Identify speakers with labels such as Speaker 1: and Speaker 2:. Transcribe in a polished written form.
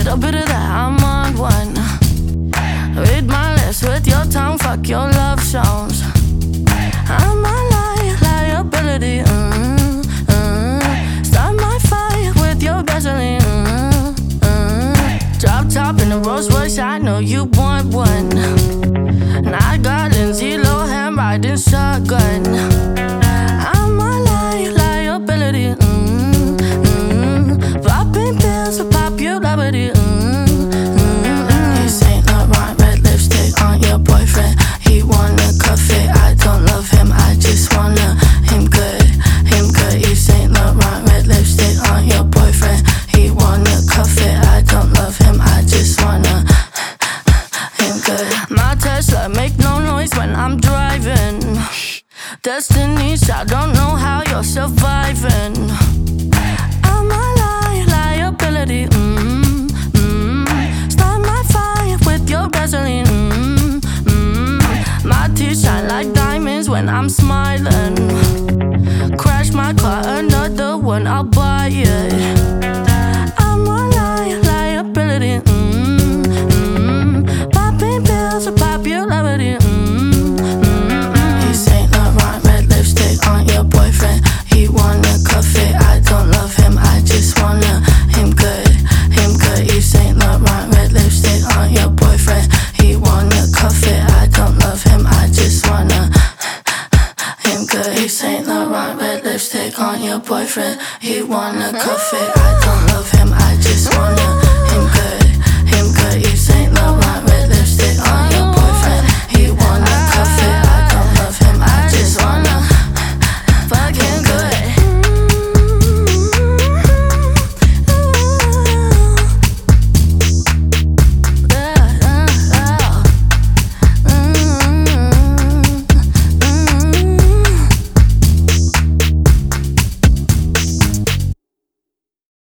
Speaker 1: so bitter that I'm on one. Read my lips with your tongue, fuck your love songs. I'm a liability. Start my fire with your gasoline. Drop top in the Rolls Royce, I know you want one. And I got Lindsay Lohan riding shotgun. I'm a liability. Popping pills for popularity. You Saint Laurent, red lipstick on your boyfriend. He wanna cuff it, I don't love him, I just wanna him good, him good. You Saint Laurent, red lipstick on your boyfriend. He wanna cuff it, I don't love him, I just wanna him good. My Tesla make no noise when I'm driving. Destiny's Child, don't know how you're surviving. I'm a liability. Start my fire with your gasoline. My teeth shine like diamonds when I'm smiling. Crash my car, another one, I'll buy it. I'm a liability. Popping pills for popularity. You Saint Laurent, red lipstick on your boyfriend. He wanna cuff it, I don't love him, I just wanna him good, him good. You Saint Laurent, red lipstick on your boyfriend. He wanna cuff it, I don't love him, I just wanna him good. You Saint Laurent, red lipstick on your boyfriend. He wanna cuff it, I don't love him, I just wanna